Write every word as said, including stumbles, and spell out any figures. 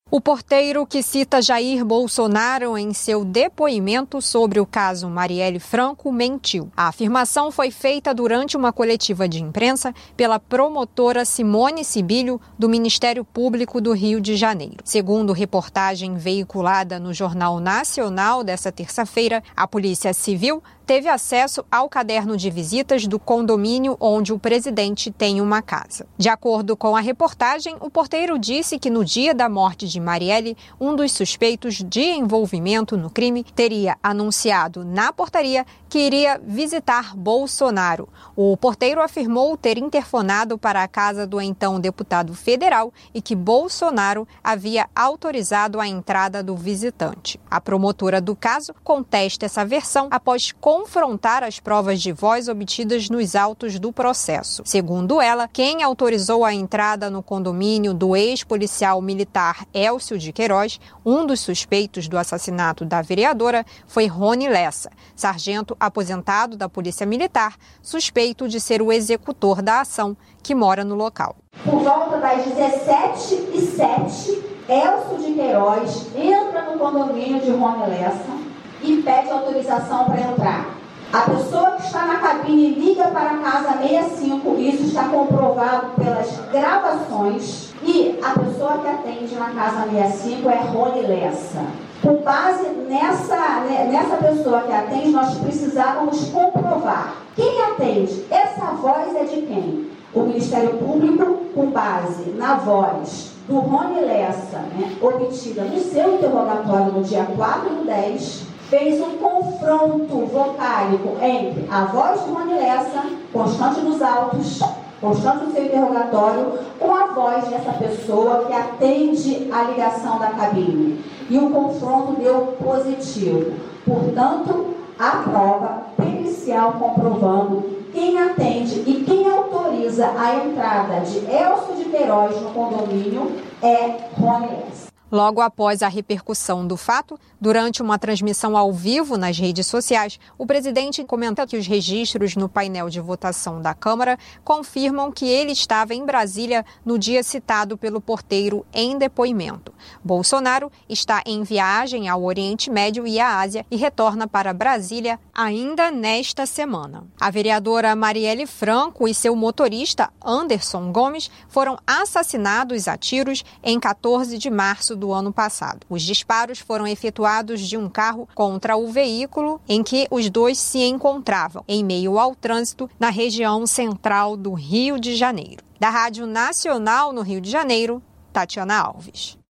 O porteiro que cita Jair Bolsonaro em seu depoimento sobre o caso Marielle Franco mentiu. A afirmação foi feita durante uma coletiva de imprensa pela promotora Simone Sibilho, do Ministério Público do Rio de Janeiro. Segundo reportagem veiculada no Jornal Nacional desta terça-feira, a Polícia Civil teve acesso ao caderno de visitas do condomínio onde o presidente tem uma casa. De acordo com a reportagem, o porteiro disse que no dia da morte de Marielle, um dos suspeitos de envolvimento no crime teria anunciado na portaria que iria visitar Bolsonaro. O porteiro afirmou ter interfonado para a casa do então deputado federal e que Bolsonaro havia autorizado a entrada do visitante. A promotora do caso contesta essa versão após confrontar as provas de voz obtidas nos autos do processo. Segundo ela, quem autorizou a entrada no condomínio do ex-policial militar Elcio de Queiroz, um dos suspeitos do assassinato da vereadora, foi Rony Lessa, sargento aposentado da Polícia Militar, suspeito de ser o executor da ação, que mora no local. Por volta das dezessete e sete, Elcio de Queiroz entra no condomínio de Rony Lessa e pede autorização para entrar. A pessoa que está na cabine liga para a casa sessenta e cinco, isso está comprovado pelas gravações, e a pessoa que atende na casa sessenta e cinco é Rony Lessa. Com base nessa, nessa pessoa que atende, nós precisávamos comprovar quem atende. Essa voz é de quem? O Ministério Público, com base na voz do Rony Lessa, né, obtida no seu interrogatório no dia quatro do dez, fez um confronto vocálico entre a voz de Rony Lessa, constante nos autos, constante no seu interrogatório, com a voz dessa pessoa que atende a ligação da cabine. E o confronto deu positivo. Portanto, a prova pericial comprovando quem atende e quem autoriza a entrada de Elcio de Queiroz no condomínio é Rony Lessa. Logo após a repercussão do fato, durante uma transmissão ao vivo nas redes sociais, o presidente comenta que os registros no painel de votação da Câmara confirmam que ele estava em Brasília no dia citado pelo porteiro em depoimento. Bolsonaro está em viagem ao Oriente Médio e à Ásia e retorna para Brasília ainda nesta semana. A vereadora Marielle Franco e seu motorista Anderson Gomes foram assassinados a tiros em quatorze de março do ano passado. Os disparos foram efetuados de um carro contra o veículo em que os dois se encontravam, em meio ao trânsito na região central do Rio de Janeiro. Da Rádio Nacional no Rio de Janeiro, Tatiana Alves.